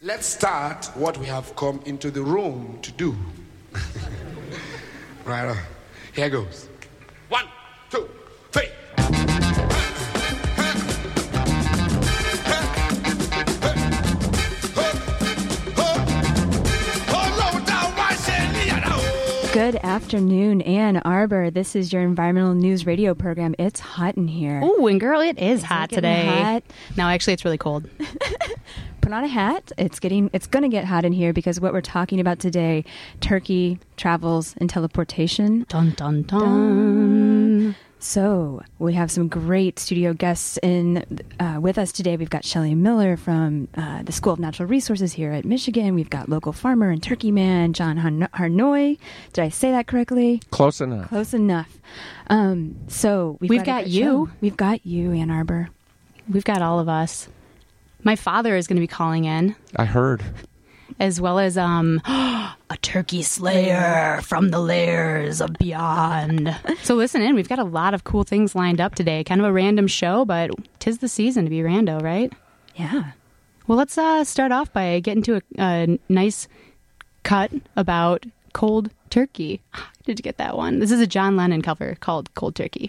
Let's start what we have come into the room to do. Right on. Here goes. 1, 2, 3. Good afternoon, Ann Arbor. This is your environmental news radio program. It's hot in here. Ooh, and girl, it is hot today. Hot? No, actually, it's really cold. Put on a hat. It's going to get hot in here because what we're talking about today, Turkey, travels, and teleportation. Dun, dun, dun. So we have some great studio guests with us today. We've got Shelley Miller from the School of Natural Resources here at Michigan. We've got local farmer and turkey man John Harnoy. Did I say that correctly? Close enough. Close enough. So we've got you. Show. We've got you, Ann Arbor. We've got all of us. My father is going to be calling in. I heard. As well as a turkey slayer from the lairs of beyond. So listen in. We've got a lot of cool things lined up today. Kind of a random show, but 'tis the season to be rando, right? Yeah. Well, let's start off by getting to a nice cut about cold turkey. Did you get that one? This is a John Lennon cover called Cold Turkey.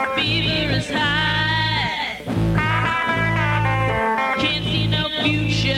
Future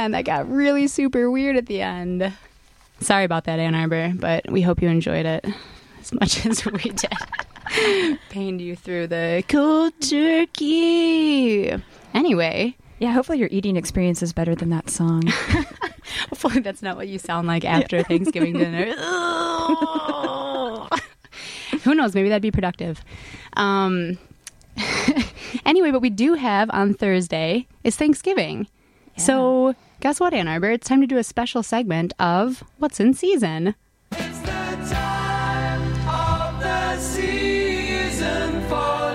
man, that got really super weird at the end. Sorry about that, Ann Arbor, but we hope you enjoyed it as much as we did. Pained you through the cold turkey. Anyway. Yeah, hopefully your eating experience is better than that song. Hopefully that's not what you sound like after Thanksgiving dinner. Who knows? Maybe that'd be productive. Anyway, but we do have on Thursday is Thanksgiving. Yeah. So guess what, Ann Arbor? It's time to do a special segment of What's in Season. It's the time of the season for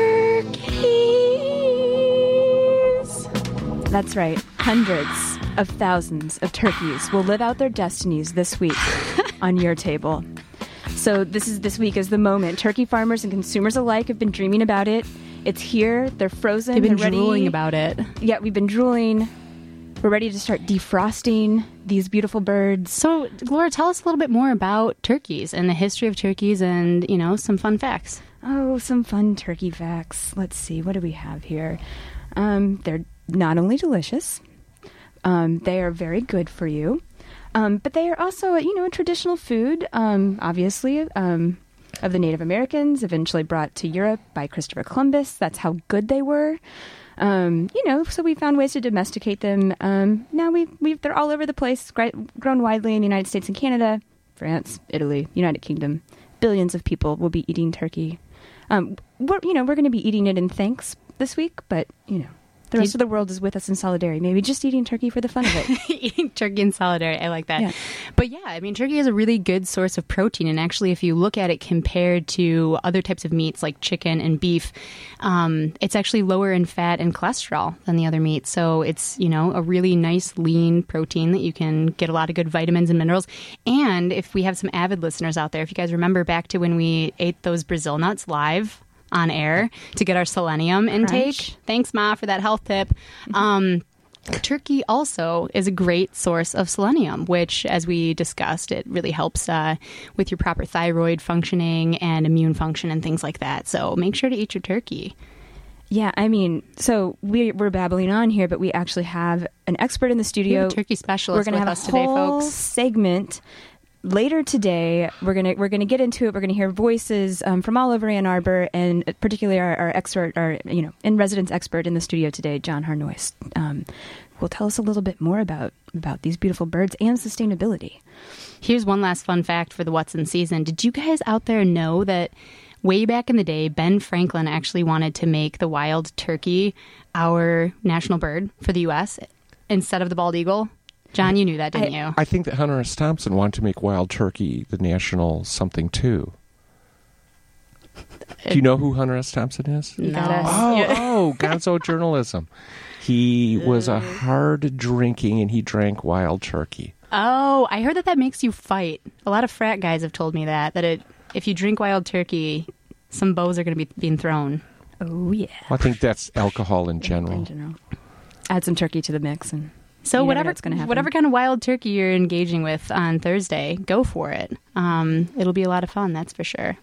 turkeys. That's right. Hundreds of thousands of turkeys will live out their destinies this week on your table. So this week is the moment. Turkey farmers and consumers alike have been dreaming about it. It's here. They're frozen. They've been They're drooling ready. about it. Yeah, we've been drooling. We're ready to start defrosting these beautiful birds. So, Laura, tell us a little bit more about turkeys and the history of turkeys and, you know, some fun facts. Oh, some fun turkey facts. Let's see. What do we have here? They're not only delicious, they are very good for you, but they are also, a traditional food, obviously, of the Native Americans, eventually brought to Europe by Christopher Columbus. That's how good they were. So we found ways to domesticate them. Now they're all over the place, grown widely in the United States and Canada, France, Italy, United Kingdom. Billions of people will be eating turkey. We're going to be eating it in thanks this week, but, the rest of the world is with us in solidarity. Maybe just eating turkey for the fun of it. Eating turkey in solidarity. I like that. Yeah. But yeah, I mean, turkey is a really good source of protein. And actually, if you look at it compared to other types of meats like chicken and beef, it's actually lower in fat and cholesterol than the other meats. So it's, a really nice lean protein that you can get a lot of good vitamins and minerals. And if we have some avid listeners out there, if you guys remember back to when we ate those Brazil nuts live on air to get our selenium intake. Crunch. Thanks, Ma, for that health tip. Turkey also is a great source of selenium, which, as we discussed, it really helps with your proper thyroid functioning and immune function and things like that. So make sure to eat your turkey. Yeah, I mean, so we're babbling on here, but we actually have an expert in the studio. Turkey specialist We're going to have us a today, whole folks. segment later today. We're gonna get into it. We're gonna hear voices from all over Ann Arbor, and particularly our expert, our in residence expert in the studio today, John Harnois, will tell us a little bit more about these beautiful birds and sustainability. Here's one last fun fact for the What's in Season. Did you guys out there know that way back in the day, Ben Franklin actually wanted to make the wild turkey our national bird for the U.S. instead of the bald eagle? John, you knew that, didn't you? I think that Hunter S. Thompson wanted to make wild turkey the national something, too. Do you know who Hunter S. Thompson is? No. Gonzo journalism. He was a hard drinking, and he drank wild turkey. Oh, I heard that makes you fight. A lot of frat guys have told me that if you drink wild turkey, some bows are going to be being thrown. Oh, yeah. Well, I think that's alcohol in general. In general. Add some turkey to the mix, and so whatever kind of wild turkey you're engaging with on Thursday, go for it. It'll be a lot of fun, that's for sure.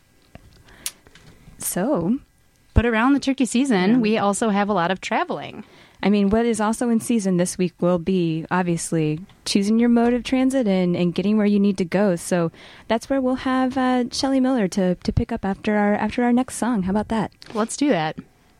So, but around the turkey season, we also have a lot of traveling. I mean, what is also in season this week will be, obviously, choosing your mode of transit and getting where you need to go. So that's where we'll have Shelley Miller to pick up after our next song. How about that? Let's do that.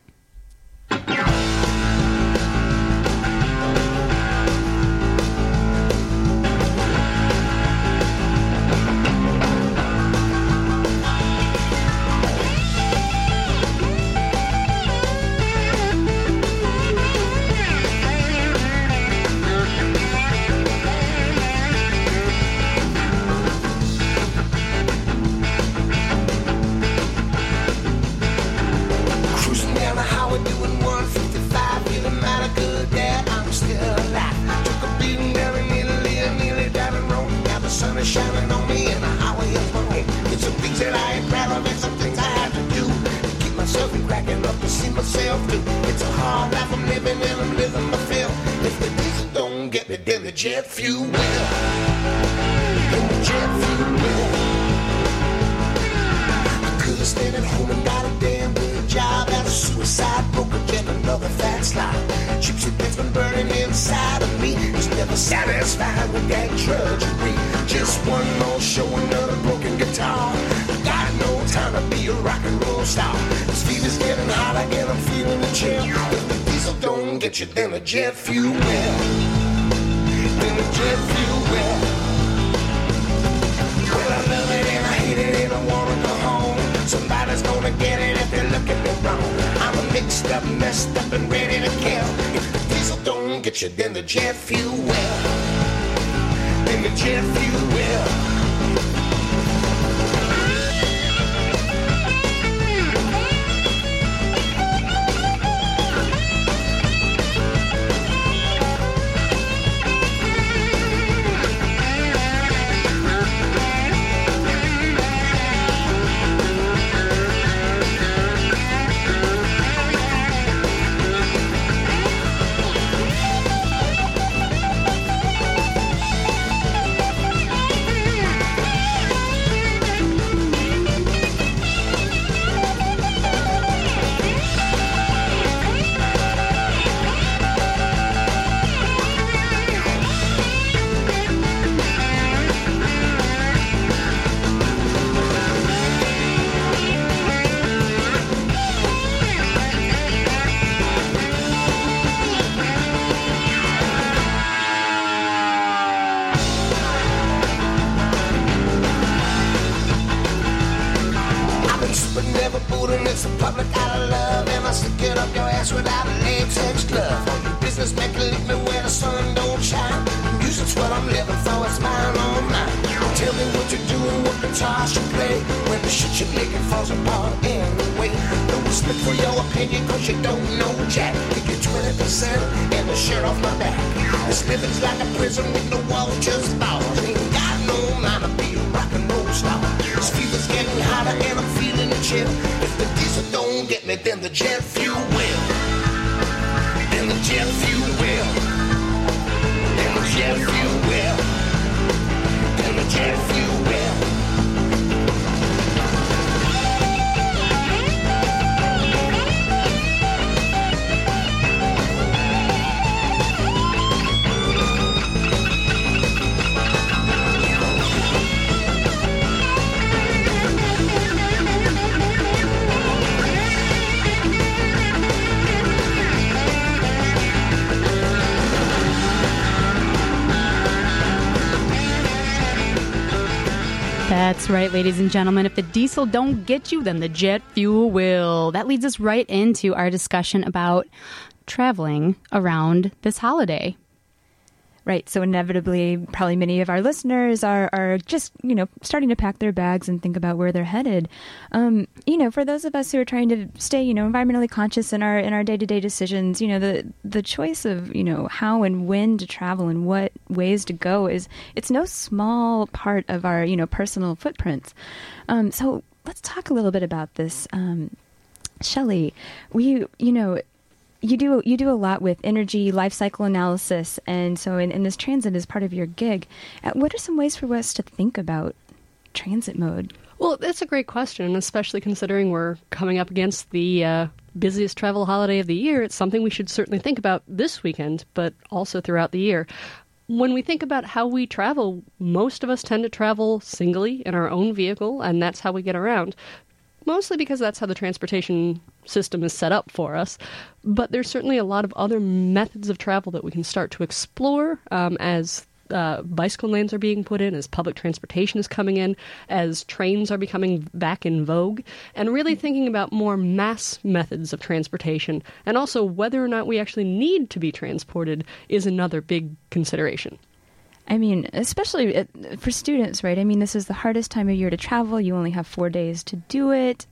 Cruising down the highway doing 155, feeling mighty good, yeah, I'm still alive. Took a beating down in Italy and nearly died in Rome. Now the sun is shining on me and the highway is my home. It's some things that I ain't proud of and some things I have to do to keep myself from cracking up to see myself through. It's a hard life I'm living and I'm living my fill. If the diesel don't get me, then the jet fuel will. Then the jet fuel will. I could have stayed at home and got a damn good job as a suicide broker, yet another fat slide. Gypsy that's been burning inside of me. It's satisfied with that drudgery. Just one more show, another broken guitar. I got no time to be a rock and roll star. This fever's getting hotter and I'm feeling the chill. If the diesel don't get you, then the jet fuel will. Then the jet fuel will. Well, I love it and I hate it and I wanna go home. Somebody's gonna get it if they're looking me wrong. I'm a mixed up, messed up and ready to kill. If the diesel don't get you, then the jet fuel will. Then the jet fuel will. It's a public out of love, and I stick it up your ass without a latex glove. All you business make it leave me where the sun don't shine. Music's what I'm living for, it's mine on mine. Tell me what you do and what guitar you play when the shit you're making falls apart anyway. No respect for your opinion, cause you don't know jack. You get 20% and the shirt off my back. This living's like a prison with no walls, just bars. Ain't got no mind to be a rock and roll star. This fever's getting hotter and I'm feeling the chill. If the diesel don't get me, then the jet fuel will. Then the jet fuel will. Then the jet fuel will. Then the jet fuel will. That's right, ladies and gentlemen. If the diesel don't get you, then the jet fuel will. That leads us right into our discussion about traveling around this holiday. Right. So inevitably, probably many of our listeners are just, starting to pack their bags and think about where they're headed. For those of us who are trying to stay, environmentally conscious in our day-to-day decisions, the choice of, how and when to travel and what ways to go it's no small part of our, personal footprints. So let's talk a little bit about this. Shelley, you do a lot with energy life cycle analysis, and so in this transit is part of your gig. What are some ways for us to think about transit mode? Well, that's a great question, especially considering we're coming up against the busiest travel holiday of the year. It's something we should certainly think about this weekend, but also throughout the year. When we think about how we travel, most of us tend to travel singly in our own vehicle, and that's how we get around. Mostly because that's how the transportation system is set up for us. But there's certainly a lot of other methods of travel that we can start to explore as bicycle lanes are being put in, as public transportation is coming in, as trains are becoming back in vogue, and really thinking about more mass methods of transportation. And also whether or not we actually need to be transported is another big consideration. I mean, especially for students, right? I mean, this is the hardest time of year to travel. You only have 4 days to do it,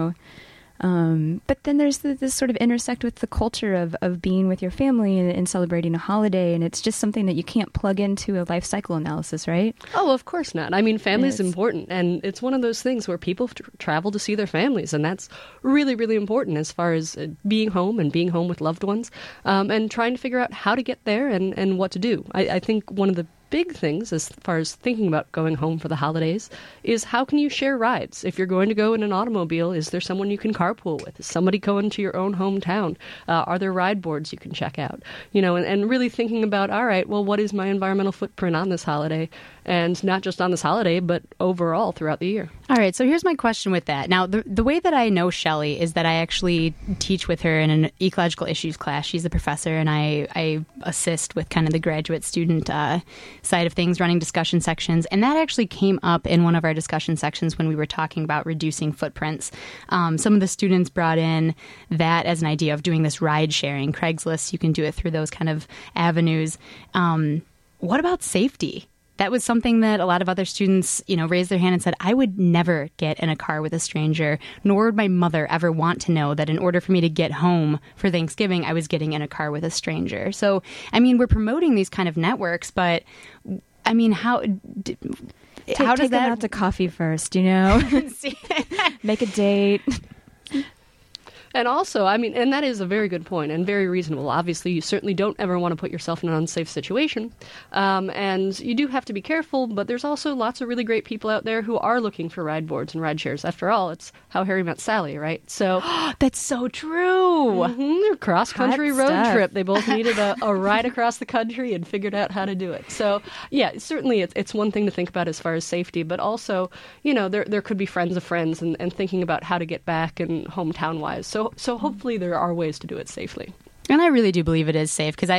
But then there's this sort of intersect with the culture of being with your family and celebrating a holiday. And it's just something that you can't plug into a life cycle analysis, right? Oh, of course not. I mean, family is important. And it's one of those things where people travel to see their families. And that's really, really important as far as being home and being home with loved ones and trying to figure out how to get there and what to do. I think one of the big things as far as thinking about going home for the holidays is how can you share rides? If you're going to go in an automobile, is there someone you can carpool with? Is somebody going to your own hometown? Are there ride boards you can check out? And really thinking about, all right, well, what is my environmental footprint on this holiday? And not just on this holiday, but overall throughout the year. All right, so here's my question with that. Now, the way that I know Shelley is that I actually teach with her in an ecological issues class. She's a professor, and I assist with kind of the graduate student side of things, running discussion sections. And that actually came up in one of our discussion sections when we were talking about reducing footprints. Some of the students brought in that as an idea of doing this ride sharing. Craigslist, you can do it through those kind of avenues. What about safety? That was something that a lot of other students, raised their hand and said, I would never get in a car with a stranger, nor would my mother ever want to know that in order for me to get home for Thanksgiving, I was getting in a car with a stranger. So, we're promoting these kind of networks, but, how does take them that out to coffee first, Make a date. And also, and that is a very good point and very reasonable. Obviously, you certainly don't ever want to put yourself in an unsafe situation. And you do have to be careful, but there's also lots of really great people out there who are looking for ride boards and ride shares. After all, it's how Harry met Sally, right? So that's so true. Cross-country Hot road stuff. trip. They both needed a ride across the country and figured out how to do it. So, yeah, certainly it's one thing to think about as far as safety, but also, there could be friends of friends and thinking about how to get back and hometown-wise. So hopefully there are ways to do it safely. And I really do believe it is safe because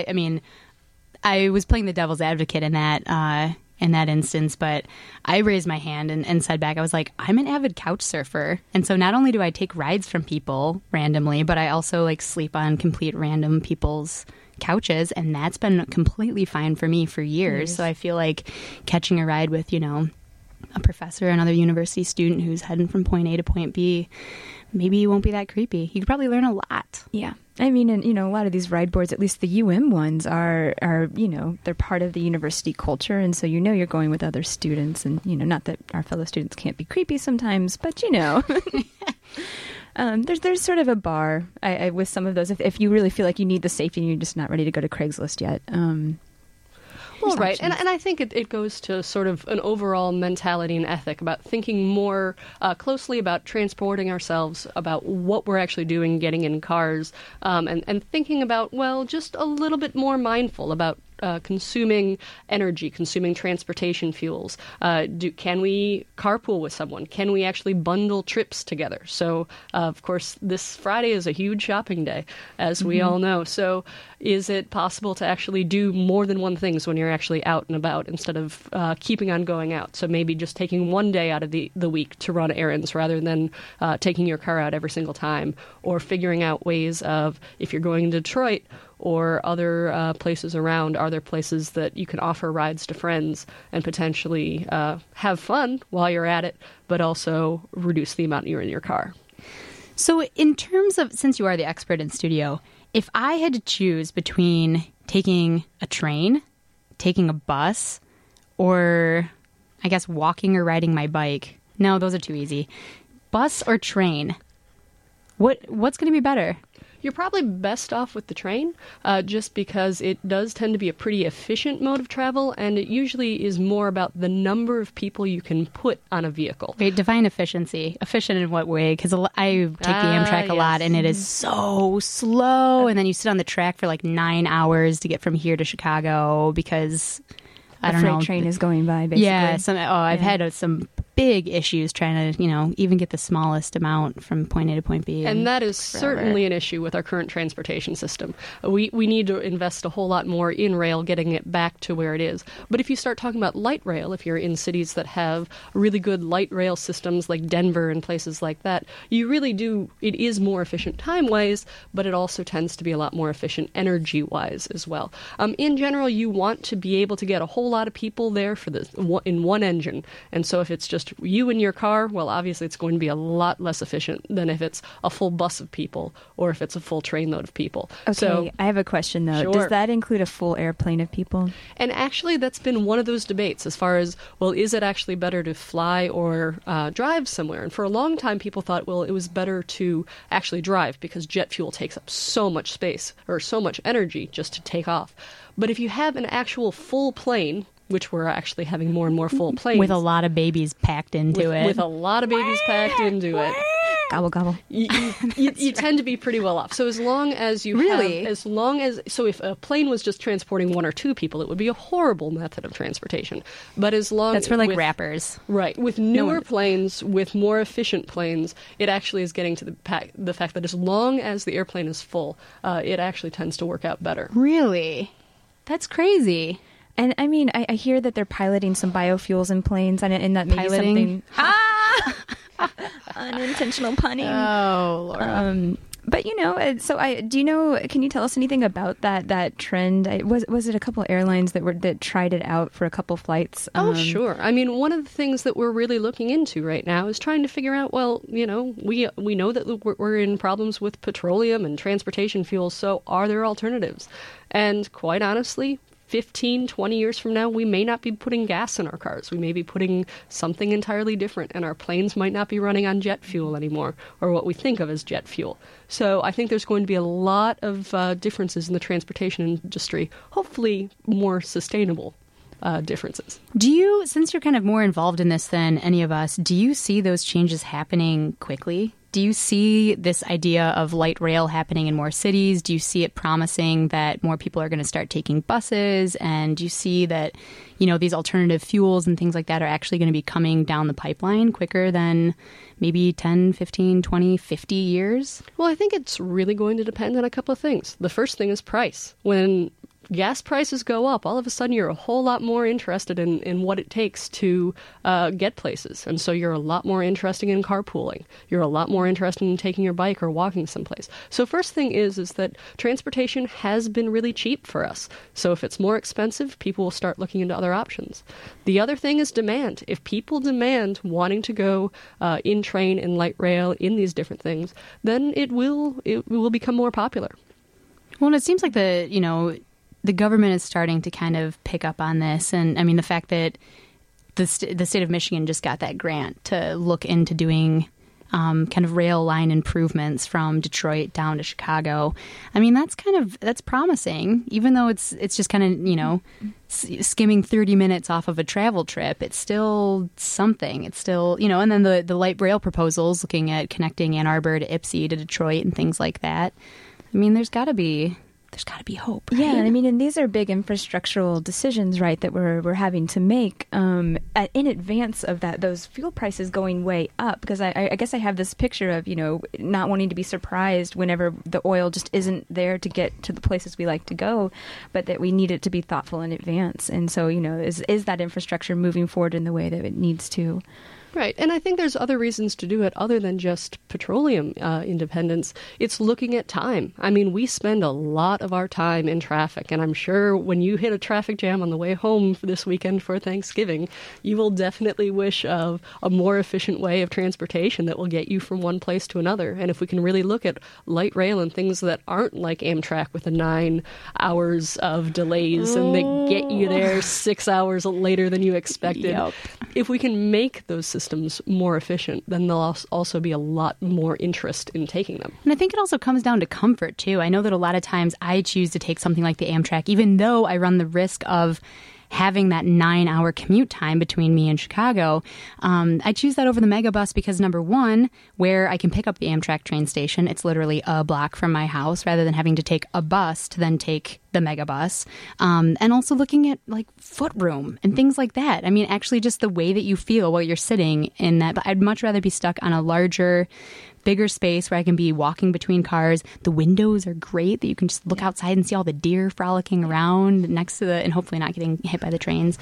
I was playing the devil's advocate in that instance, but I raised my hand and said back, I was like, I'm an avid couch surfer. And so not only do I take rides from people randomly, but I also sleep on complete random people's couches. And that's been completely fine for me for years. Nice. So I feel like catching a ride with, a professor, another university student who's heading from point A to point B, maybe you won't be that creepy. You could probably learn a lot. Yeah. And a lot of these ride boards, at least the UM ones, are they're part of the university culture. And so you're going with other students. And, not that our fellow students can't be creepy sometimes, but, there's sort of a bar with some of those. If you really feel like you need the safety and you're just not ready to go to Craigslist yet. Well, right. And I think it goes to sort of an overall mentality and ethic about thinking more closely about transporting ourselves, about what we're actually doing, getting in cars, and thinking about, just a little bit more mindful about consuming energy, consuming transportation fuels. Can we carpool with someone? Can we actually bundle trips together? So, of course, this Friday is a huge shopping day, as we all know. So is it possible to actually do more than one thing when you're actually out and about instead of keeping on going out? So maybe just taking one day out of the week to run errands rather than taking your car out every single time, or figuring out ways of, if you're going to Detroit or other places around, are there places that you can offer rides to friends and potentially have fun while you're at it, but also reduce the amount you're in your car? So in terms of, since you are the expert in studio, if I had to choose between taking a train, taking a bus, or I guess walking or riding my bike, no, those are too easy. Bus or train? What's going to be better? You're probably best off with the train, just because it does tend to be a pretty efficient mode of travel, and it usually is more about the number of people you can put on a vehicle. Wait, define efficiency. Efficient in what way? Because I take the Amtrak a lot, and it is so slow, and then you sit on the track for 9 hours to get from here to Chicago because, I don't know. The freight train is going by, basically. Yeah. I've had some big issues trying to, even get the smallest amount from point A to point B. And that is certainly an issue with our current transportation system. We need to invest a whole lot more in rail, getting it back to where it is. But if you start talking about light rail, if you're in cities that have really good light rail systems like Denver and places like that, you really do, it is more efficient time-wise, but it also tends to be a lot more efficient energy-wise as well. In general, you want to be able to get a whole lot of people there for this in one engine. And so if it's just you in your car, well, obviously it's going to be a lot less efficient than if it's a full bus of people or if it's a full train load of people. Okay, So, I have a question, though. Sure. Does that include a full airplane of people? and actually that's been one of those debates as far as, well, is it actually better to fly or drive somewhere? And for a long time, people thought, well, it was better to actually drive because jet fuel takes up so much space or so much energy just to take off. But if you have an actual full plane, which we're actually having more and more full planes. With a lot of babies packed into it. With a lot of babies packed into it. Gobble, gobble. You tend to be pretty well off. So as long as you so if a plane was just transporting 1 or 2 people, it would be a horrible method of transportation. But as long That's for like rappers. Right. With newer planes, with more efficient planes, it actually is getting to the fact that as long as the airplane is full, it actually tends to work out better. Really? That's crazy. And I mean, I hear that they're piloting some biofuels in planes, and that may be something. Unintentional punning. Oh, Laura. But can you tell us anything about that trend? Was it a couple airlines that tried it out for a couple flights? Oh, sure. I mean, one of the things that we're really looking into right now is trying to figure out, well, we know that we're in problems with petroleum and transportation fuels, so are there alternatives? And quite honestly, 15, 20 years from now, we may not be putting gas in our cars. We may be putting something entirely different, and our planes might not be running on jet fuel anymore, or what we think of as jet fuel. So I think there's going to be a lot of differences in the transportation industry, hopefully more sustainable differences. Do you, since you're kind of more involved in this than any of us, do you see those changes happening quickly? Do you see this idea of light rail happening in more cities? Do you see it promising that more people are going to start taking buses? And do you see that, these alternative fuels and things like that are actually going to be coming down the pipeline quicker than maybe 10, 15, 20, 50 years? Well, I think it's really going to depend on a couple of things. The first thing is price. When gas prices go up, all of a sudden you're a whole lot more interested in what it takes to get places. And so you're a lot more interested in carpooling. You're a lot more interested in taking your bike or walking someplace. So first thing is that transportation has been really cheap for us. So if it's more expensive, people will start looking into other options. The other thing is demand. If people demand wanting to go in train, in light rail, in these different things, then it will become more popular. Well, and it seems like the government is starting to kind of pick up on this. And I mean, the fact that the state of Michigan just got that grant to look into doing kind of rail line improvements from Detroit down to Chicago. I mean, that's promising, even though it's just kind of, skimming 30 minutes off of a travel trip. It's still something. It's still, and then the light rail proposals looking at connecting Ann Arbor to Ypsi to Detroit and things like that. I mean, there's got to be hope. Right? Yeah, I mean, and these are big infrastructural decisions, right, that we're having to make in advance of those fuel prices going way up. Because I guess I have this picture of, not wanting to be surprised whenever the oil just isn't there to get to the places we like to go, but that we need it to be thoughtful in advance. And so, is that infrastructure moving forward in the way that it needs to? Right. And I think there's other reasons to do it other than just petroleum independence. It's looking at time. I mean, we spend a lot of our time in traffic, and I'm sure when you hit a traffic jam on the way home for this weekend for Thanksgiving, you will definitely wish of a more efficient way of transportation that will get you from one place to another. And if we can really look at light rail and things that aren't like Amtrak with the 9 hours of delays and they get you there 6 hours later than you expected. Yep. If we can make those systems more efficient, then there'll also be a lot more interest in taking them. And I think it also comes down to comfort, too. I know that a lot of times I choose to take something like the Amtrak, even though I run the risk of having that 9-hour commute time between me and Chicago. I choose that over the Megabus because, number one, where I can pick up the Amtrak train station, it's literally a block from my house, rather than having to take a bus to then take the Megabus. And also looking at like foot room and things like that. I mean, actually just the way that you feel while you're sitting in that. But I'd much rather be stuck on a larger, bigger space where I can be walking between cars. The windows are great that you can just look outside and see all the deer frolicking around next to and hopefully not getting hit by the trains.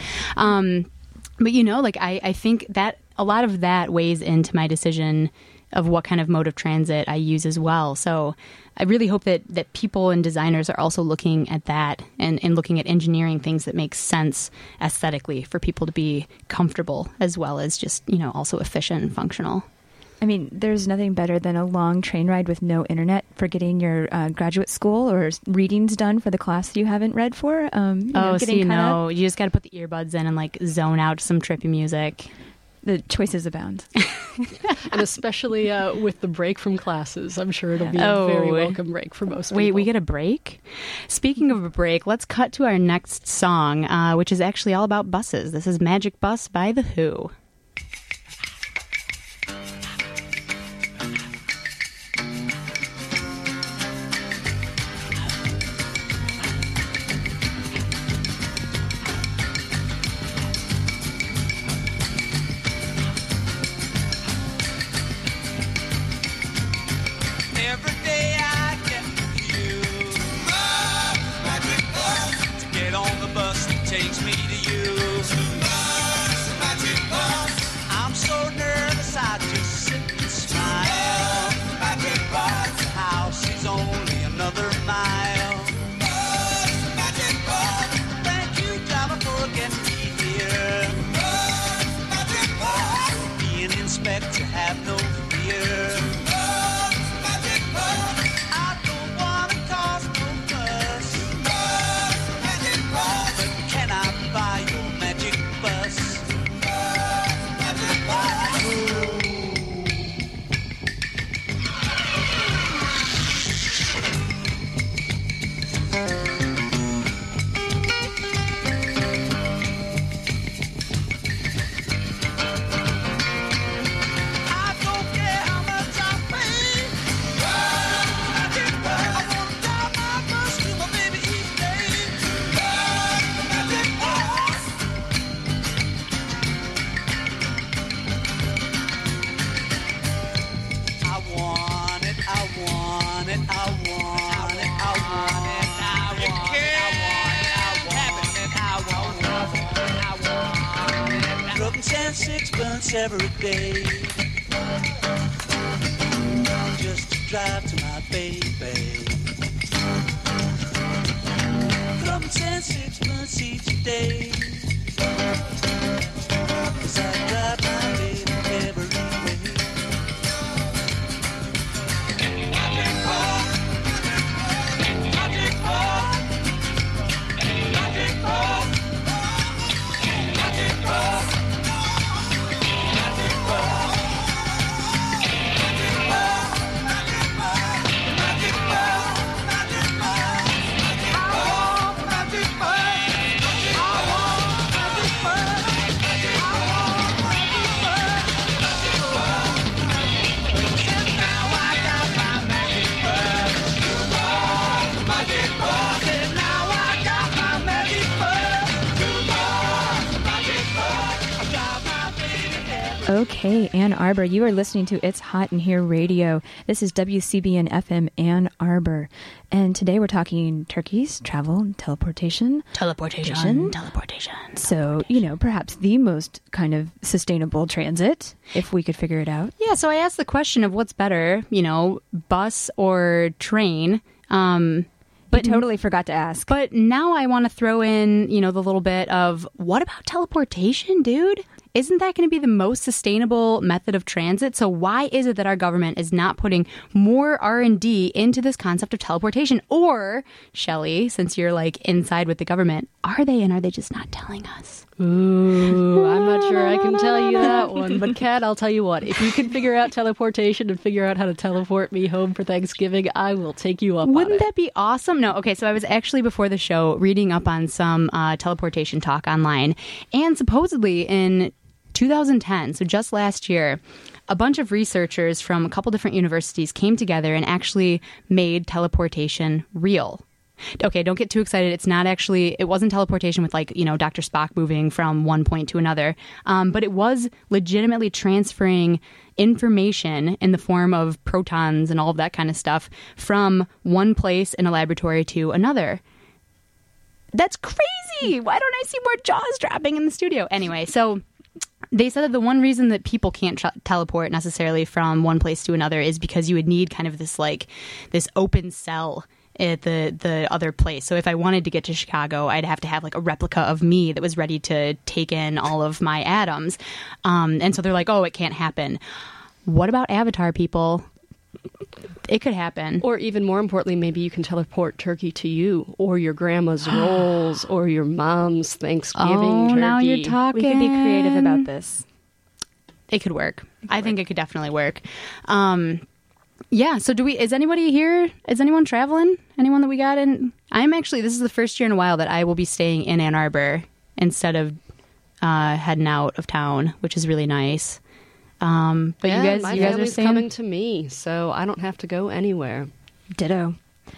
But I think that a lot of that weighs into my decision of what kind of mode of transit I use as well. So I really hope that people and designers are also looking at that and looking at engineering things that make sense aesthetically for people to be comfortable as well as just, also efficient and functional. I mean, there's nothing better than a long train ride with no internet for getting your graduate school or readings done for the class you haven't read for. You just got to put the earbuds in and like zone out some trippy music. The choices abound. And especially with the break from classes, I'm sure it'll be a very welcome break for most people. Wait, we get a break? Speaking of a break, let's cut to our next song, which is actually all about buses. This is Magic Bus by The Who. Every day, just to drive to my baby. From 10, 6 months each day, 'cause I drive my baby every way. Magic bus, magic bus, magic bus, magic bus. Okay, Ann Arbor, you are listening to It's Hot in Here Radio. This is WCBN FM Ann Arbor. And today we're talking turkeys, travel, and teleportation. Teleportation. So, perhaps the most kind of sustainable transit, if we could figure it out. Yeah, so I asked the question of what's better, bus or train. But totally forgot to ask. But now I want to throw in, the little bit of, what about teleportation, dude? Isn't that going to be the most sustainable method of transit? So why is it that our government is not putting more R&D into this concept of teleportation? Or, Shelley, since you're inside with the government, are they just not telling us? Ooh, I'm not sure I can tell you that one. But Kat, I'll tell you what, if you can figure out teleportation and figure out how to teleport me home for Thanksgiving, I will take you up on it. Wouldn't that be awesome? No, okay, so I was actually before the show reading up on some teleportation talk online. And supposedly in 2010, so just last year, a bunch of researchers from a couple different universities came together and actually made teleportation real. Okay, don't get too excited. It wasn't teleportation with Dr. Spock moving from one point to another, but it was legitimately transferring information in the form of protons and all of that kind of stuff from one place in a laboratory to another. That's crazy! Why don't I see more jaws dropping in the studio? Anyway, so they said that the one reason that people can't teleport necessarily from one place to another is because you would need kind of this this open cell at the other place. So if I wanted to get to Chicago, I'd have to have a replica of me that was ready to take in all of my atoms. And so they're like, oh, it can't happen. What about Avatar, people? It could happen. Or even more importantly, maybe you can teleport turkey to you, or your grandma's rolls, or your mom's Thanksgiving turkey. Now you're talking. We could be creative about this. It could work. I think it could definitely work. Yeah. So is anybody here? Is anyone traveling? Anyone that we got in? This is the first year in a while that I will be staying in Ann Arbor instead of heading out of town, which is really nice. But Yeah, you my guys are family's staying? coming to me, so I don't have to go anywhere. Ditto.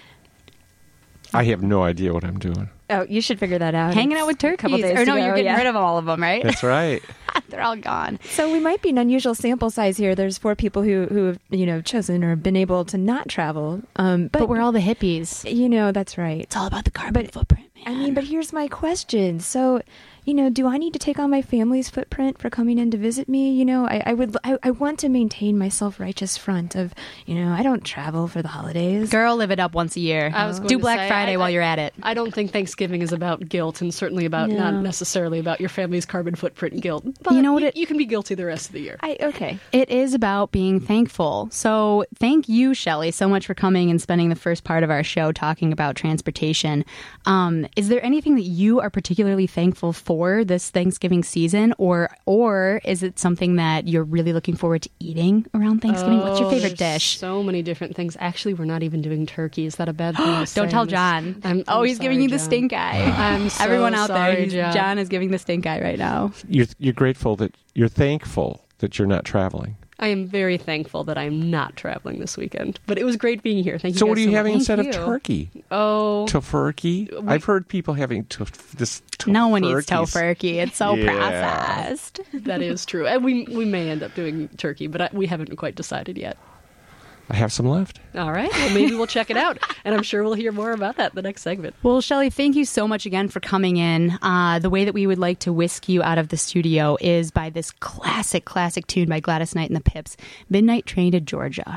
I have no idea what I'm doing. Oh, you should figure that out. Hanging out with It's a turkeys. couple days Or no, to go, you're getting yeah. rid of all of them, right? That's right. They're all gone. So we might be an unusual sample size here. There's 4 people who have chosen or been able to not travel. But we're all the hippies. That's right. It's all about the carbon footprint, man. But here's my question. So, do I need to take on my family's footprint for coming in to visit me? I want to maintain my self-righteous front of, I don't travel for the holidays. Girl, live it up once a year. I was going Do to Black say, Friday while you're at it. I don't think Thanksgiving is about guilt, and certainly about not necessarily about your family's carbon footprint guilt. But You know what you can be guilty the rest of the year. Okay. It is about being thankful. So thank you, Shelley, so much for coming and spending the first part of our show talking about transportation. Is there anything that you are particularly thankful for this Thanksgiving season, or is it something that you're really looking forward to eating around Thanksgiving? What's your favorite there's dish? So many different things. Actually, we're not even doing turkey. Is that a bad thing to say? Don't tell on this? John. I'm he's giving sorry, you the John. stink eye. I'm so Everyone out sorry, there, John. John is giving the stink eye right now. You're grateful that you're thankful that you're not traveling. I am very thankful that I'm not traveling this weekend, but it was great being here. Thank you. So guys what are you so having much. instead of Thank you. turkey? Oh, Tofurkey? I've heard people having this. No one eats tofurkeys. tofurkey. It's so Yeah. processed. that is true. And we may end up doing turkey, but we haven't quite decided yet. I have some left. All right. Well, maybe we'll check it out, and I'm sure we'll hear more about that in the next segment. Well, Shelley, thank you so much again for coming in. The way that we would like to whisk you out of the studio is by this classic tune by Gladys Knight and the Pips, Midnight Train to Georgia.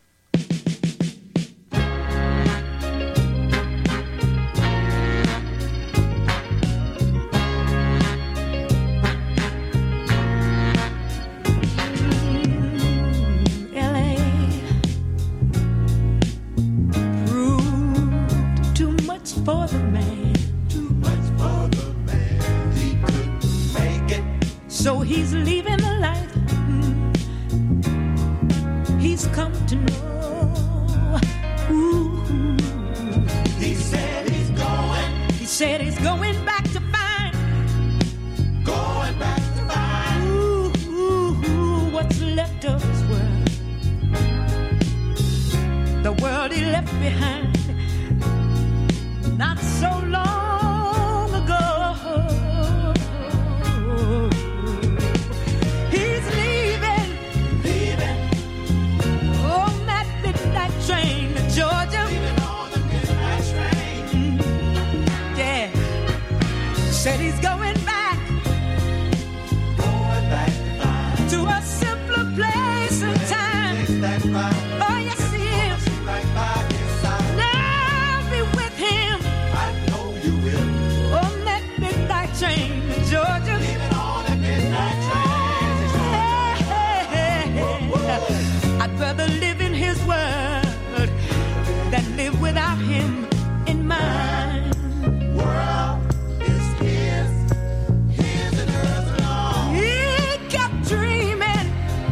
For the man, too much for the man. He couldn't make it, so he's leaving the life he's come to know. Ooh. He said he's going. He said he's going back to find. Going back to find. Ooh, what's left of his world? The world he left behind. Not so long ago, he's leaving on that midnight train to Georgia. Leaving on the midnight train. Yeah, said he's going back to a simpler place and time. Oh yes, he is. Now be with him. On that midnight train to Georgia. Leaving on that midnight train. I'd rather live in his world than live without him in mine. World is his and hers alone. He kept dreaming.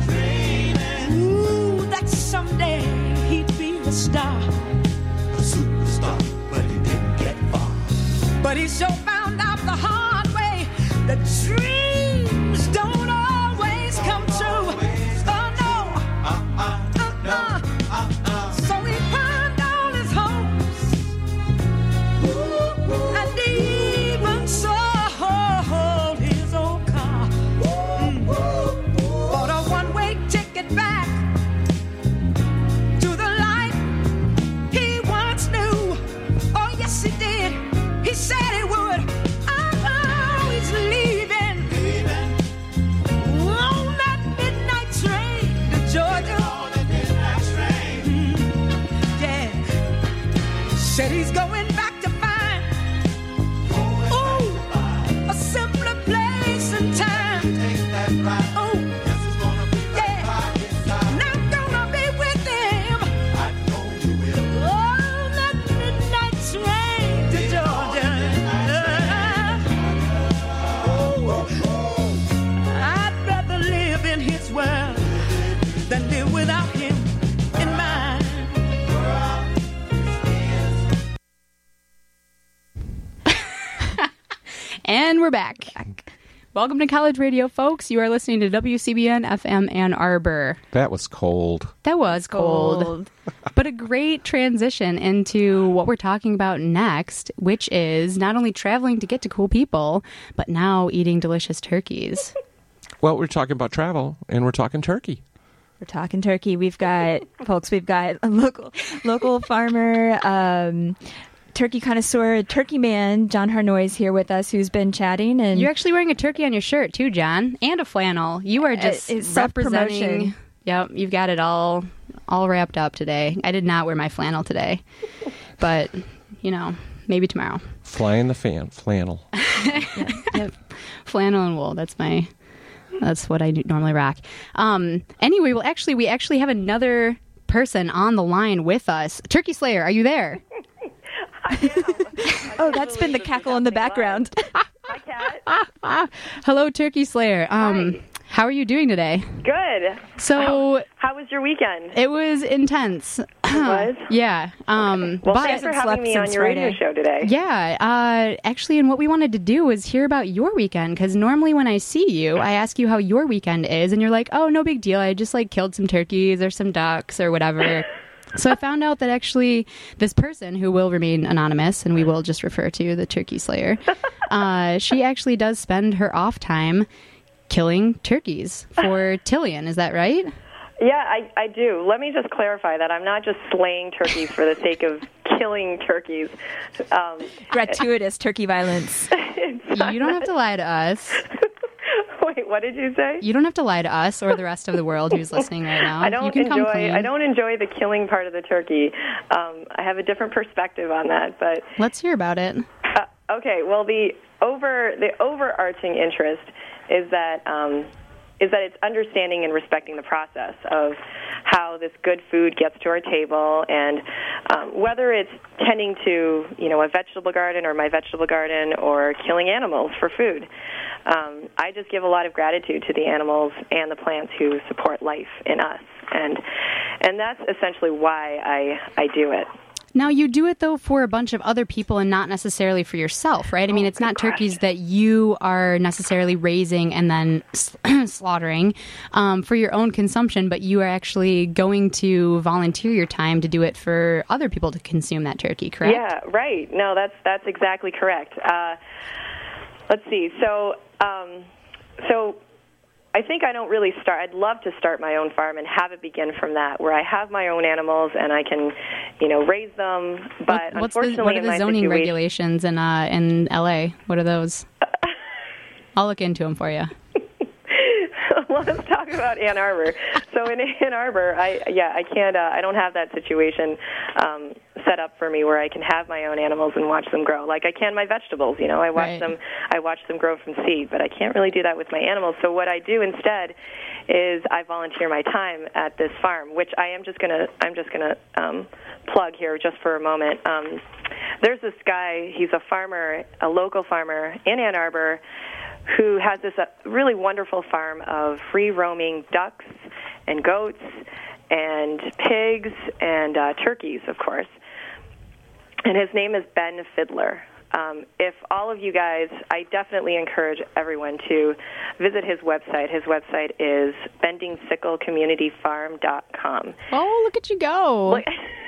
Ooh, that someday he'd be a star. A superstar, but he didn't get far. But he sure found out the hard way that dreams don't always come true. Oh no. So he pawned all his hopes and even sold his old car. Bought a one-way ticket back to the life he once knew. Oh yes he did. He said he would. Oh, he's leaving on that midnight train to Georgia. Yeah, said he's going back to find a simpler place and time. Oh, yeah, not gonna be with him on that midnight train to Georgia. I'd rather live in his world without him in mind. And we're back. Welcome to College Radio, folks. You are listening to WCBN FM Ann Arbor. That was cold. That was cold. But a great transition into what we're talking about next, which is not only traveling to get to cool people, but now eating delicious turkeys. Well, we're talking about travel, and we're talking turkey. We're talking turkey. We've got, folks, we've got a local farmer, turkey connoisseur, turkey man, John Harnoy here with us, who's been chatting. And you're actually wearing a turkey on your shirt too, John, and a flannel. You are just it's representing. self-promotion. Yep, you've got it all wrapped up today. I did not wear my flannel today, but maybe tomorrow. Flying the flannel. Yep. Flannel and wool. That's what I normally rock. Anyway, we actually have another person on the line with us. Turkey Slayer, are you there? Oh, that's been the cackle in the background. Hi, Kat. Hello, Turkey Slayer. Hi. How are you doing today? Good. So, how was your weekend? It was intense. It was? Yeah. Well, thanks for having me on your radio show today. Yeah. Actually, and what we wanted to do was hear about your weekend, because normally when I see you, I ask you how your weekend is, and you're like, oh, no big deal. I just killed some turkeys or some ducks or whatever. So I found out that actually this person, who will remain anonymous, and we will just refer to the Turkey Slayer, she actually does spend her off time killing turkeys for Tillian. Is that right? Yeah, I do. Let me just clarify that I'm not just slaying turkeys for the sake of killing turkeys. Gratuitous turkey violence. You don't have to lie to us. Wait, what did you say? You don't have to lie to us or the rest of the world who's listening right now. I don't enjoy the killing part of the turkey. I have a different perspective on that, but let's hear about it. Okay. Well, the overarching interest is that it's understanding and respecting the process of how this good food gets to our table, and whether it's tending to a vegetable garden or my vegetable garden or killing animals for food. I just give a lot of gratitude to the animals and the plants who support life in us, and that's essentially why I do it. Now, you do it, though, for a bunch of other people and not necessarily for yourself, right? I mean, it's not turkeys that you are necessarily raising and then slaughtering for your own consumption, but you are actually going to volunteer your time to do it for other people to consume that turkey, correct? Yeah, right. No, that's exactly correct. Let's see. So I think I don't really start. I'd love to start my own farm and have it begin from that, where I have my own animals and I can, raise them. But unfortunately, what are the zoning situation, regulations in LA? What are those? I'll look into them for you. Let's talk about Ann Arbor. So in Ann Arbor, I can't. I don't have that situation set up for me where I can have my own animals and watch them grow like I can my vegetables. I watch them. I watch them grow from seed, but I can't really do that with my animals. So what I do instead is I volunteer my time at this farm, which I'm just gonna plug here just for a moment. There's this guy. He's a farmer, a local farmer in Ann Arbor, who has this really wonderful farm of free-roaming ducks and goats and pigs and turkeys, of course. And his name is Ben Fiddler. If all of you guys, I definitely encourage everyone to visit his website. His website is bendingsicklecommunityfarm.com. Oh, look at you go.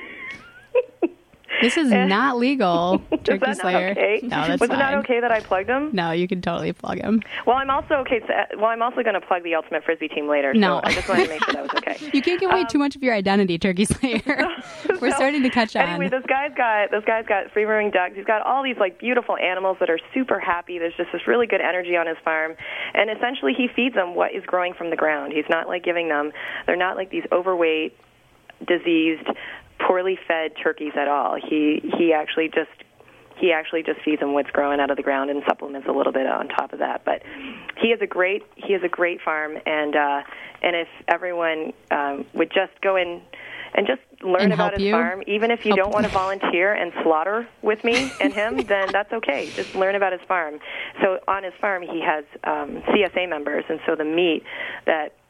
This is not legal, Turkey Slayer. Not okay? No, that's Was fine. it not okay that I plugged him? No, you can totally plug him. Well, I'm also going to plug the Ultimate Frisbee team later. No. So I just wanted to make sure that was okay. You can't give away too much of your identity, Turkey Slayer. We're starting to catch on. Anyway, this guy's got free roaming ducks. He's got all these beautiful animals that are super happy. There's just this really good energy on his farm, and essentially he feeds them what is growing from the ground. He's not giving them. They're not these overweight, diseased, poorly fed turkeys at all. He actually just feeds them what's growing out of the ground and supplements a little bit on top of that. But he has a great farm, and if everyone would just go in and just learn about his farm, even if you don't want to volunteer and slaughter with me and him, then that's okay. Just learn about his farm. So on his farm, he has CSA members, and so the meat that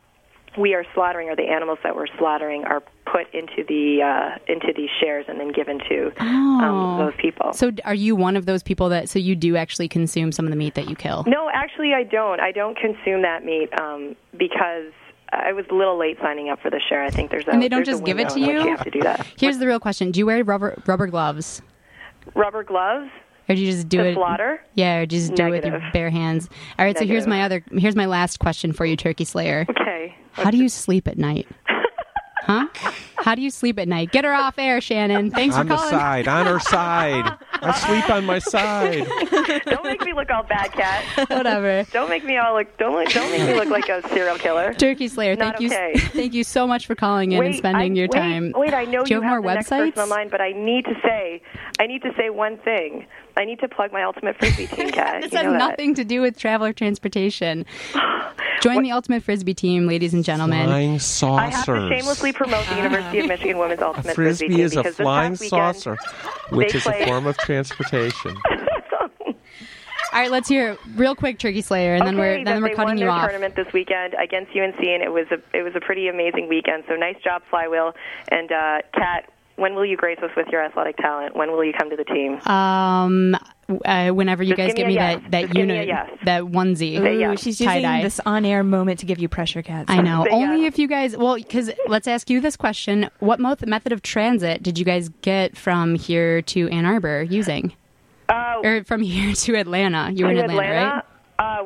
we are slaughtering, or the animals that we're slaughtering, are put into these shares and then given to those people. So are you one of those people so you do actually consume some of the meat that you kill? No, actually I don't. I don't consume that meat because I was a little late signing up for the share. I think and they don't just give it to you? You have to do that. Here's the real question. Do you wear rubber gloves? Rubber gloves? Or do you just do to it? Slaughter? Yeah, or just do Negative. it with your bare hands. All right, Negative. so here's my last question for you, Turkey Slayer. Okay. How do you sleep at night? Huh? How do you sleep at night? Get her off air, Shannon. Thanks for calling. On her side. I sleep on my side. Don't make me look all bad, Cat. Whatever. Don't make me look like a serial killer. Turkey Slayer, Not okay. Thank you so much for calling in and spending your time. Wait, I know do you have more the next websites? person on line, but I need to say one thing. I need to plug my Ultimate Frisbee team, Cat. This has nothing to do with travel or transportation. Join the Ultimate Frisbee team, ladies and gentlemen. Flying saucers. I have to shamelessly promote the University of Michigan Women's Ultimate Frisbee team. Frisbee is a because flying this past saucer, which is play- a form of transportation. All right, let's hear it real quick, Turkey Slayer, and then we're cutting you They won off. their tournament this weekend against UNC, and it was a pretty amazing weekend. So nice job, Flywheel. And Kat, when will you grace us with your athletic talent? When will you come to the team? Whenever you guys give me yes. that Just give me a unit, yes. that onesie. Say yes. She's using Tie-dye. this on-air moment to give you pressure, Kat. I know. Say Only yes. if you guys, because let's ask you this question. What method of transit did you guys get from here to Ann Arbor using? Or from here to Atlanta? You were in Atlanta, right?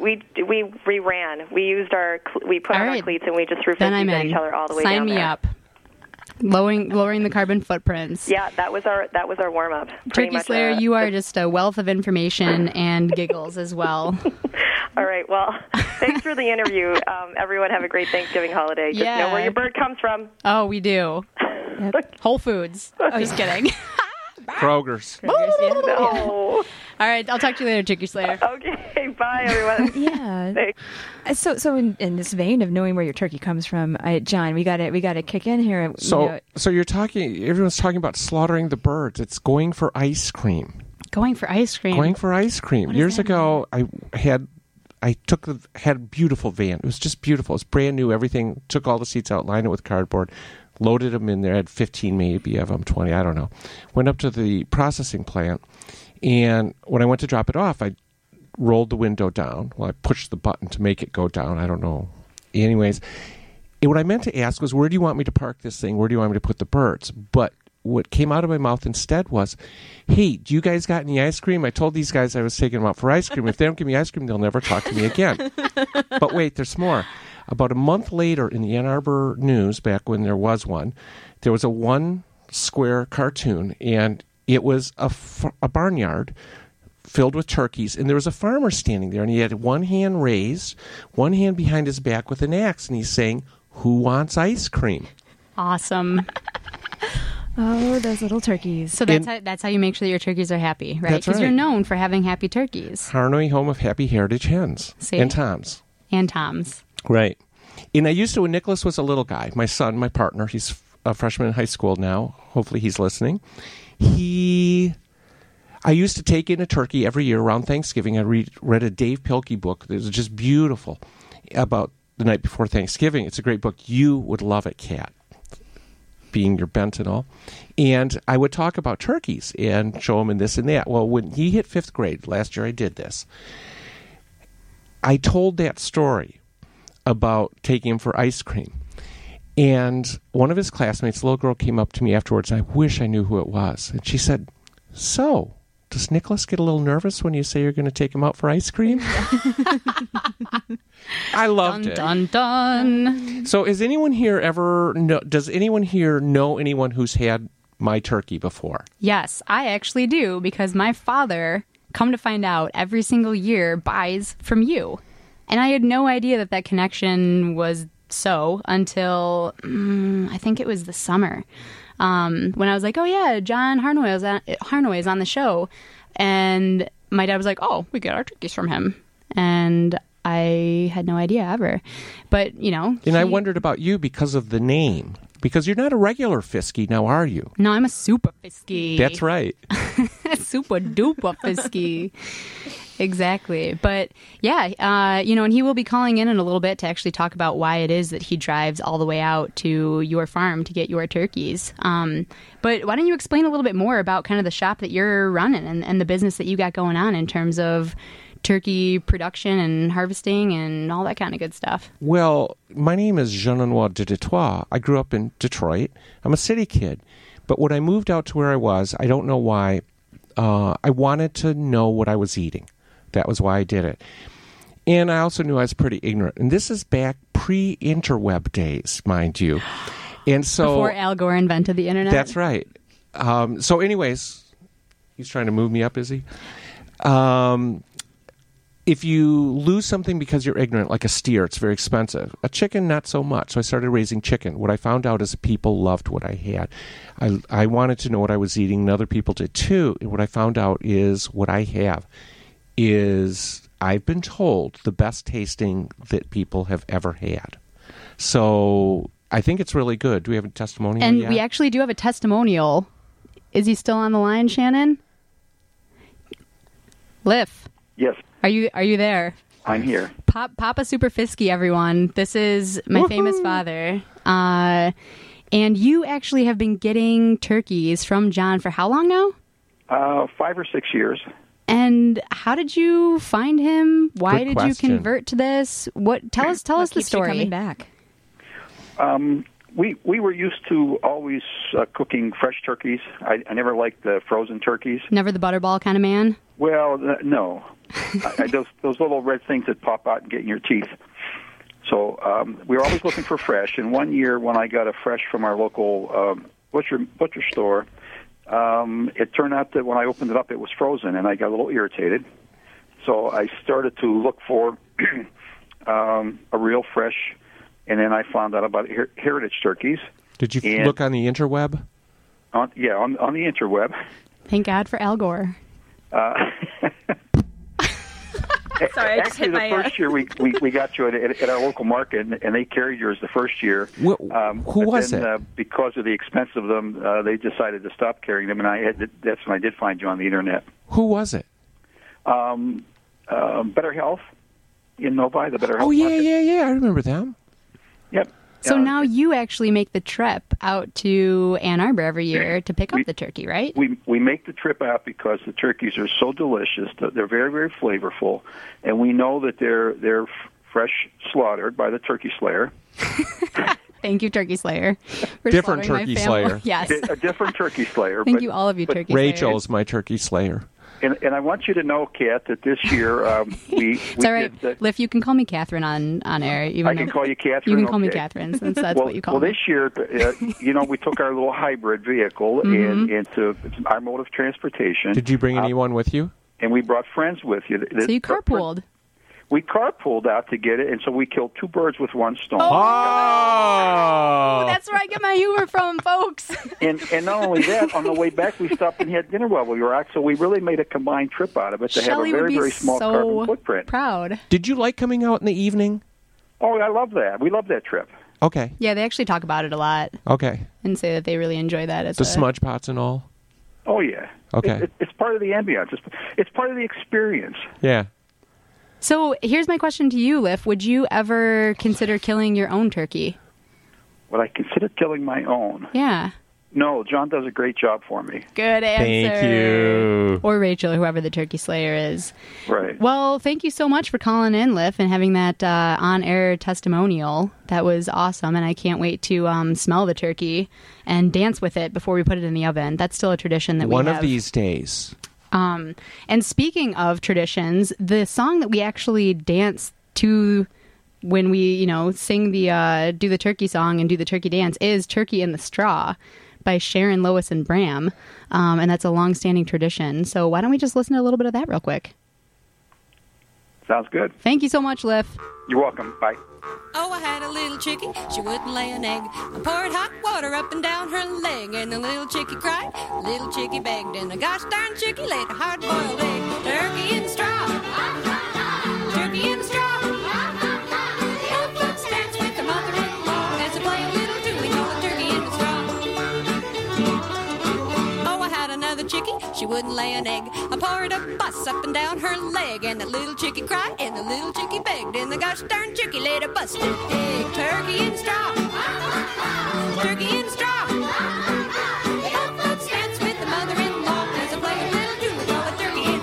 We ran. We put on our cleats and we just roofed Then I'm at in. each other all the way Sign down me there. up. Lowering the carbon footprints. Yeah, that was our warm up. Turkey Slayer, you are just a wealth of information and giggles as well. All right. Well, thanks for the interview. Everyone have a great Thanksgiving holiday. Just know where your bird comes from. Oh, we do. Whole Foods. Oh, just kidding. Kroger's. No. All right, I'll talk to you later, Turkey Slayer. Okay, bye, everyone. Yeah. So in this vein of knowing where your turkey comes from, John, we got to kick in here. So you're talking. Everyone's talking about slaughtering the birds. It's going for ice cream. Going for ice cream. Going for ice cream. Years ago, I had a beautiful van. It was just beautiful. It was brand new. Everything. Took all the seats out, lined it with cardboard, loaded them in there. I had 15 maybe of them, 20. I don't know. Went up to the processing plant. And when I went to drop it off, I rolled the window down. Well, I pushed the button to make it go down. I don't know. Anyways, what I meant to ask was, where do you want me to park this thing? Where do you want me to put the birds? But what came out of my mouth instead was, hey, do you guys got any ice cream? I told these guys I was taking them out for ice cream. If they don't give me ice cream, they'll never talk to me again. But wait, there's more. About a month later in the Ann Arbor News, back when there was one, there was a one-square cartoon, and it was a barnyard filled with turkeys, and there was a farmer standing there, and he had one hand raised, one hand behind his back with an axe, and he's saying, "Who wants ice cream?" Awesome. Oh, those little turkeys. So that's how you make sure that your turkeys are happy, right? That's Because you're right. known for having happy turkeys. Harnoy, home of Happy Heritage Hens. See? And Toms. And Toms. Right. And I used to, when Nicholas was a little guy, my son, my partner, he's a freshman in high school now. Hopefully he's listening. I used to take in a turkey every year around Thanksgiving. I read a Dave Pilkey book that was just beautiful about the night before Thanksgiving. It's a great book. You would love it, Kat, being your bent and all. And I would talk about turkeys and show him in this and that. Well, when he hit 5th grade, last year I did this, I told that story about taking him for ice cream. And one of his classmates, a little girl, came up to me afterwards, and I wish I knew who it was. And she said, "So, does Nicholas get a little nervous when you say you're going to take him out for ice cream?" I loved it. Dun, dun, dun. So, does anyone here know anyone who's had my turkey before? Yes, I actually do, because my father, come to find out, every single year buys from you. And I had no idea that connection was so until I think it was the summer when I was like, oh yeah, John Harnoy is on the show, and my dad was like, oh, we get our turkeys from him, and I had no idea ever. But I wondered about you because of the name. Because you're not a regular Fisky, now are you? No, I'm a super fisky. That's right. Super duper fisky. Exactly. But yeah, and he will be calling in a little bit to actually talk about why it is that he drives all the way out to your farm to get your turkeys. But why don't you explain a little bit more about kind of the shop that you're running and the business that you got going on in terms of turkey production and harvesting and all that kind of good stuff? Well, my name is Jean-Lenoir de Detroit. I grew up in Detroit. I'm a city kid. But when I moved out to where I was, I don't know why, I wanted to know what I was eating. That was why I did it. And I also knew I was pretty ignorant. And this is back pre-interweb days, mind you. And so before Al Gore invented the internet? That's right. So anyways, he's trying to move me up, is he? If you lose something because you're ignorant, like a steer, it's very expensive. A chicken, not so much. So I started raising chicken. What I found out is people loved what I had. I wanted to know what I was eating, and other people did too. And what I found out is what I have is, I've been told, the best tasting that people have ever had. So I think it's really good. Do we have a testimonial And yet? we actually do have a testimonial. Is he still on the line, Shannon? Liff. Yes, Are you there? I'm here. Papa Super Fisky, everyone. This is my famous father. And you actually have been getting turkeys from John for how long now? 5 or 6 years. And how did you find him? Why Good did question. you convert to this? Tell us the Keeps you story. coming back. We were used to always cooking fresh turkeys. I never liked the frozen turkeys. Never the butterball kind of man? Well, no. Those little red things that pop out and get in your teeth. So we were always looking for fresh. And one year when I got a fresh from our local butcher store, it turned out that when I opened it up, it was frozen, and I got a little irritated. So I started to look for a real fresh, and then I found out about heritage turkeys. Did you look on the interweb? On the interweb. Thank God for Al Gore. Sorry, I just hit Actually, my... the first year we got you at our local market, and they carried yours the first year. Who was then, it? Because of the expense of them, they decided to stop carrying them, and that's when I did find you on the internet. Who was it? Better Health in Novi, the Better Health Oh, yeah, market. yeah. I remember them. Yep. So now you actually make the trip out to Ann Arbor every year to pick up the turkey, right? We make the trip out because the turkeys are so delicious. They're very, very flavorful, and we know that they're fresh slaughtered by the turkey slayer. Thank you, Turkey Slayer. For Different slaughtering my turkey family. slayer. Yes. A different turkey slayer. Thank you, all of you, Turkey Rachel Slayers. is my turkey slayer. And I want you to know, Kat, that this year we It's all right. did. Liff, you can call me Catherine on air. Even I can though- call you Catherine. You can call me okay. Catherine, since that's what you call well, me. this year, we took our little hybrid vehicle into our mode of transportation. Did you bring anyone with you? And we brought friends with you. So you carpooled. We carpooled out to get it, and so we killed two birds with one stone. Oh! That's where I get my humor from, folks. And not only that, on the way back, we stopped and had dinner while we were out, so we really made a combined trip out of it to Shelley have a would very, be very small so carbon footprint. proud. Did you like coming out in the evening? Oh, I love that. We love that trip. Okay. Yeah, they actually talk about it a lot Okay. and say that they really enjoy that as The a... smudge pots and all? Oh, yeah. Okay. It's part of the ambience. It's part of the experience. Yeah. So here's my question to you, Liff. Would you ever consider killing your own turkey? Would I consider killing my own? Yeah. No, John does a great job for me. Good answer. Thank you. Or Rachel, whoever the turkey slayer is. Right. Well, thank you so much for calling in, Liff, and having that on-air testimonial. That was awesome, and I can't wait to smell the turkey and dance with it before we put it in the oven. That's still a tradition that we have. One of these days. And speaking of traditions, the song that we actually dance to when we, sing the do the turkey song and do the turkey dance is Turkey in the Straw by Sharon, Lois, and Bram. And that's a long-standing tradition. So why don't we just listen to a little bit of that real quick? Sounds good. Thank you so much, Liff. You're welcome. Bye. Oh, I had a little chickie, she wouldn't lay an egg. I poured hot water up and down her leg, and the little chickie cried, little chickie begged, and the gosh darn chickie laid a hard-boiled egg. Turkey in the straw, turkey in the straw. Old folks dance with their mother-in-law as they play a little tune, we call it turkey in wouldn't lay an egg. I poured a bus up and down her leg, and the little chickie cried, and the little chickie begged, and the gosh darn chickie laid a busted egg. Turkey in straw, turkey in straw. The old folks dance with the mother-in-law as I play a little tune called a turkey in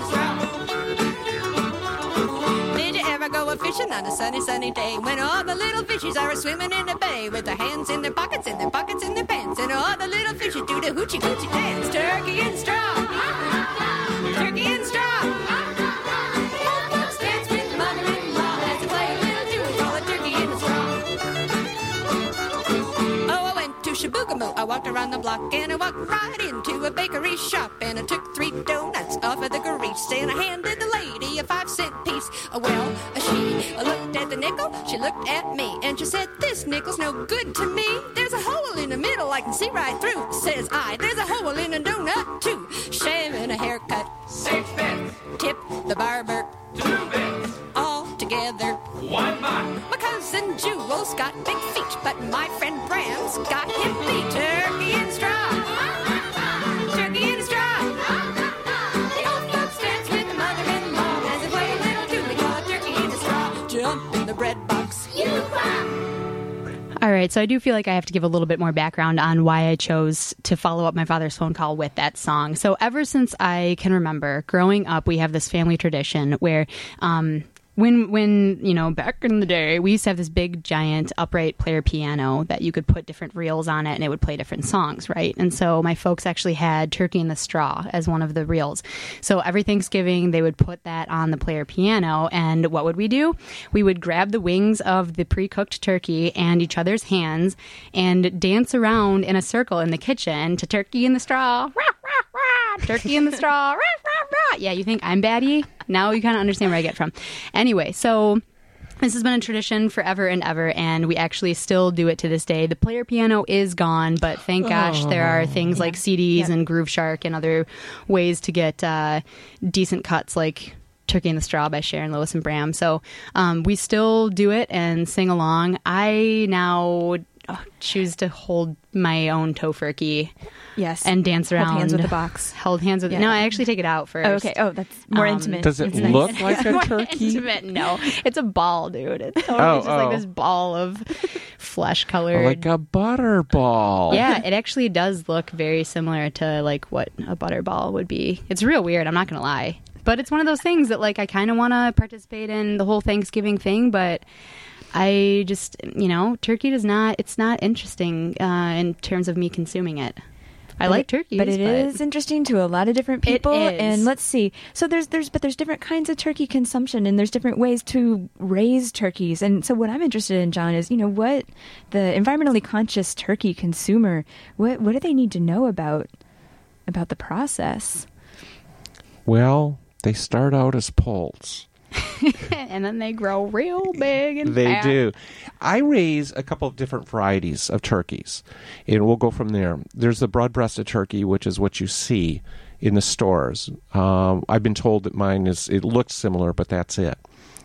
straw. Did you ever go a-fishing on a sunny, sunny day when all the little fishies are a-swimming in the bay with their hands in their pockets and their pockets in their pants, and all the little fishies do the hoochie-coochie dance? Turkey in straw, turkey in straw. The old folks dance with the mother-in-law as they play a little tune called a turkey in straw. Oh, I went to Shaboogamoo. I walked around the block and I walked right into a bakery shop, and I took 3 donuts off of the grease and I handed the lady a 5-cent piece. Well, she looked at the nickel, she looked at me, and she said, "This nickel's no good to me. There's a hole in the middle I can see right through." Says I, "There's a hole in a donut too." Shaving a haircut, 6 bits. tip the barber, 2 bits. all together. 1 buck. My cousin Jewel's got big feet, but my friend Bram's got him beat. Turkey and straw, turkey and straw. The old folks dance with the mother-in-law as they play a little tune we call turkey and straw. Jump in the bread box, you cry. All right, so I do feel like I have to give a little bit more background on why I chose to follow up my father's phone call with that song. So ever since I can remember, growing up, we have this family tradition where when you know, back in the day, we used to have this big, giant, upright player piano that you could put different reels on it and it would play different songs, right? And so my folks actually had Turkey in the Straw as one of the reels. So every Thanksgiving, they would put that on the player piano, and what would we do? We would grab the wings of the pre-cooked turkey and each other's hands and dance around in a circle in the kitchen to Turkey in the Straw, rah, rah, rah, Turkey in the Straw, rah, rah, rah. Yeah, you think I'm baddie? Now you kind of understand where I get from. Anyway, so this has been a tradition forever and ever, and we actually still do it to this day. The player piano is gone, but thank gosh there are things like CDs and Groove Shark and other ways to get decent cuts like Turkey in the Straw by Sharon Lewis and Bram. So we still do it and sing along. I now choose to hold my own tofurkey. Yes. And dance around. Hold hands with the box. Held hands with No, I actually take it out first. Oh, okay. Oh, that's more intimate. Does it look like a more turkey? Intimate? No. It's a ball, dude. It's totally just like this ball of flesh colored. Like a butter ball. Yeah, it actually does look very similar to like what a butter ball would be. It's real weird, I'm not going to lie. But it's one of those things that like I kind of want to participate in the whole Thanksgiving thing, but I just, you know, turkey it's not interesting in terms of me consuming it. I like turkeys, but it is interesting to a lot of different people. It is. And let's see. So there's different kinds of turkey consumption, and there's different ways to raise turkeys. And so what I'm interested in, John, is what the environmentally conscious turkey consumer, what do they need to know about the process? Well, they start out as poults. And then they grow real big and They fat. do. I raise a couple of different varieties of turkeys, and we'll go from there. There's the broad-breasted turkey, which is what you see in the stores. I've been told that mine it looks similar, but that's it.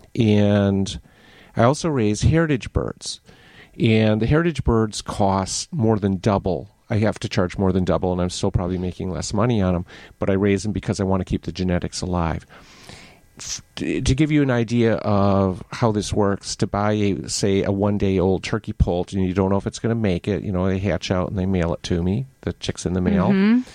And I also raise heritage birds, and the heritage birds cost more than double. I have to charge more than double, and I'm still probably making less money on them, but I raise them because I want to keep the genetics alive. To give you an idea of how this works, to buy a 1-day-old turkey poult, and you don't know if it's going to make it, they hatch out and they mail it to me, the chick's in the mail,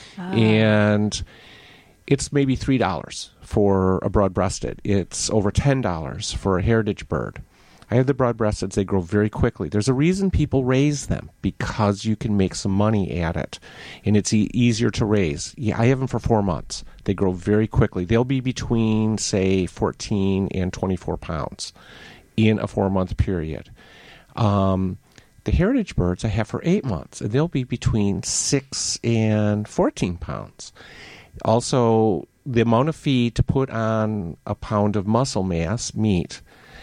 and it's maybe $3 for a broad-breasted. It's over $10 for a heritage bird. I have the broad-breasteds. They grow very quickly. There's a reason people raise them, because you can make some money at it, and it's easier to raise. Yeah, I have them for 4 months. They grow very quickly. They'll be between, say, 14 and 24 pounds in a 4-month period. The heritage birds I have for 8 months, and they'll be between 6 and 14 pounds. Also, the amount of feed to put on a pound of muscle mass meat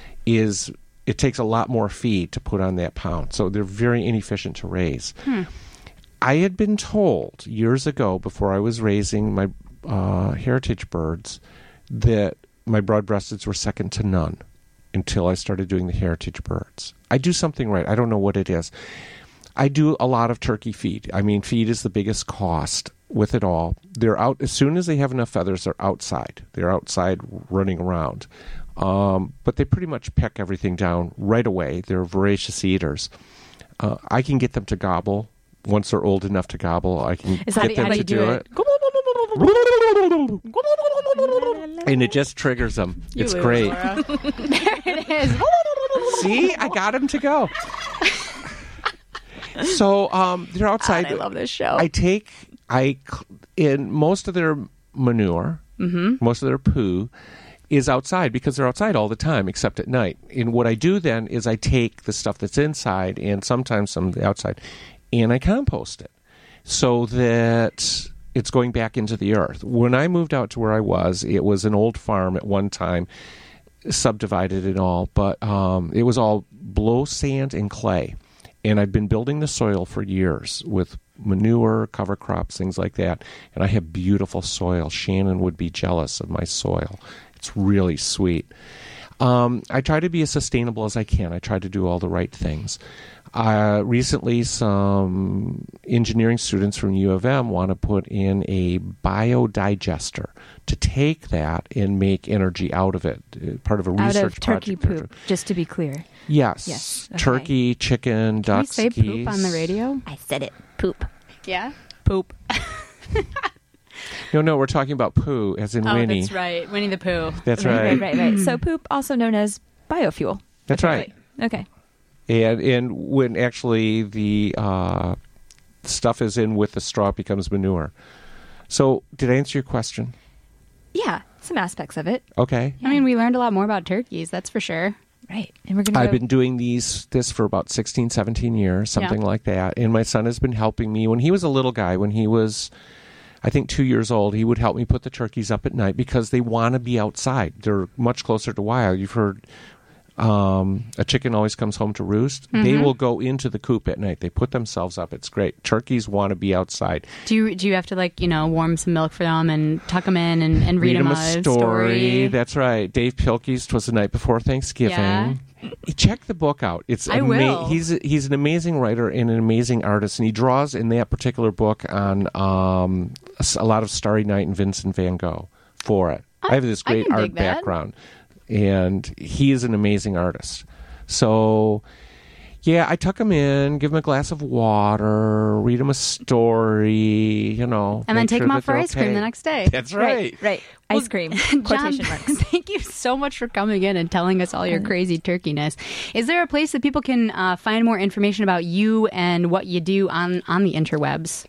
it takes a lot more feed to put on that pound. So they're very inefficient to raise. I had been told years ago, before I was raising my heritage birds, that my broad-breasteds were second to none until I started doing the heritage birds. I do something right. I don't know what it is. I do a lot of turkey feed. I mean, feed is the biggest cost. with it all. They're out as soon as they have enough feathers. They're outside. They're outside running around. But they pretty much peck everything down right away. They're voracious eaters. I can get them to gobble. Once they're old enough to gobble, I can get them to do it. And it just triggers them. It's great. There it is. See, I got him to go. So they're outside. God, I love this show. In most of their manure, most of their poo is outside because they're outside all the time, except at night. And what I do then is I take the stuff that's inside and sometimes some of the outside, and I compost it so that it's going back into the earth. When I moved out to where I was, it was an old farm at one time, subdivided and all, but it was all blow sand and clay. And I'd been building the soil for years with manure, cover crops, things like that. And I have beautiful soil. Shannon would be jealous of my soil. It's really sweet. I try to be as sustainable as I can. I try to do all the right things. Recently, some engineering students from U of M want to put in a biodigester to take that and make energy out of it. Part of a research out of turkey project. poop, just to be clear. Yes. Okay. Turkey, chicken, ducks, Can we say geese. poop on the radio? I said it. Poop. Yeah? Poop. No, we're talking about poo, as in Winnie. That's right. Winnie the Pooh. That's right. Right. So poop, also known as biofuel. That's right. Okay. And when actually the stuff is in with the straw, it becomes manure. So did I answer your question? Yeah, some aspects of it. Okay. I mean, we learned a lot more about turkeys, that's for sure. Right. And we're going to I've been doing this for about 16, 17 years, something like that. And my son has been helping me. When he was a little guy, when he was, I think, 2 years old, he would help me put the turkeys up at night because they want to be outside. They're much closer to wild. You've heard a chicken always comes home to roost. They will go into the coop at night. They put themselves up. It's great. Turkeys want to be outside. Do you have to warm some milk for them and tuck them in and read them a story? That's right. Dave Pilkey's 'Twas the Night Before Thanksgiving. Yeah. Check the book out. It's I will. He's an amazing writer and an amazing artist, and he draws in that particular book on a lot of Starry Night and Vincent van Gogh for it. I have this great can art dig that. background. And he is an amazing artist. So, yeah, I tuck him in, give him a glass of water, read him a story, And then make take sure him out that for they're ice cream okay. the next day. That's right. Right. Ice cream. John, Quotation marks. thank you so much for coming in and telling us all your crazy turkeyness. Is there a place that people can find more information about you and what you do on the interwebs?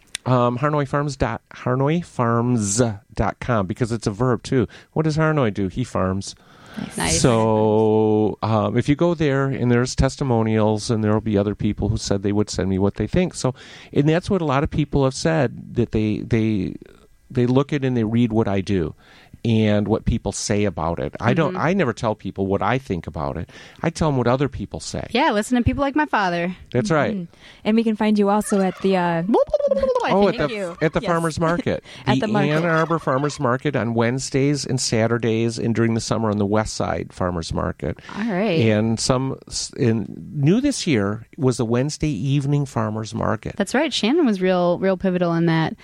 HarnoyFarms.com, because it's a verb too. What does Harnoy do? He farms. Nice. So if you go there, and there's testimonials, and there will be other people who said they would send me what they think. So, and that's what a lot of people have said, that they look at and they read what I do and what people say about it. I never tell people what I think about it. I tell them what other people say. Yeah, listen to people like my father. That's right. And we can find you also at the At the farmers market. At the market. Ann Arbor Farmers Market on Wednesdays and Saturdays, and during the summer on the West Side Farmers Market. All right. And new this year was the Wednesday evening Farmers Market. That's right. Shannon was real pivotal in that.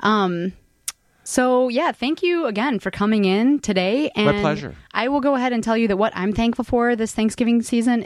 So, yeah, thank you again for coming in today. And My pleasure. I will go ahead and tell you that what I'm thankful for this Thanksgiving season